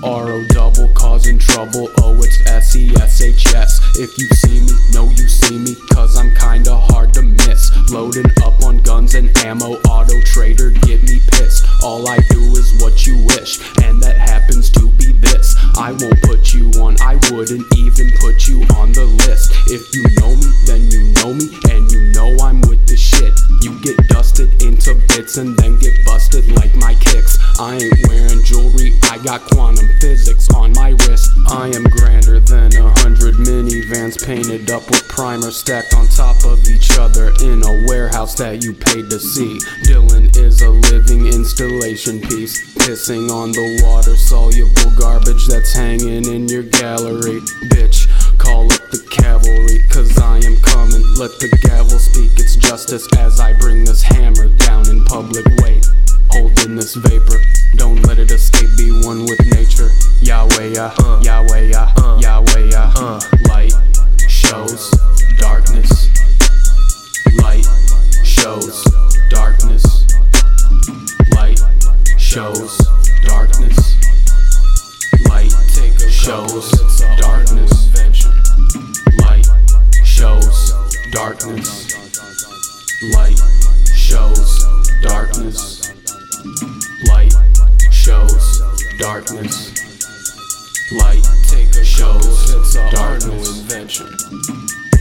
R-O double, causing trouble. Oh, it's S-E-S-H-S. If you see me, know you see me, cause I'm kinda hard to miss. Loading up on guns and ammo, auto trader, get me pissed. All I do is what you wish, and that happens to be this. I won't put you on, I wouldn't even put you on the list. If you know me, then you know me, and you know I'm with the shit. You get dusted into bits and then get busted like my kicks. I ain't wearing jewelry, I got quantum physics on my wrist. I am grander than 100 minivans painted up with primer stacked on top of each other in a warehouse that you paid to see. Dylan is a living installation piece, pissing on the water-soluble garbage that's hanging in your gallery. Bitch, call up the cavalry, cause I am coming. Let the gavel speak its justice as I bring this hammer down in public. Wait, holding this vapor, don't let it escape, be one with nature. Yahweh, Yahweh, Yahweh, light shows darkness. Light shows darkness. Light shows darkness. Light shows darkness. Light shows darkness. Light shows darkness. Light shows darkness. Light shows darkness.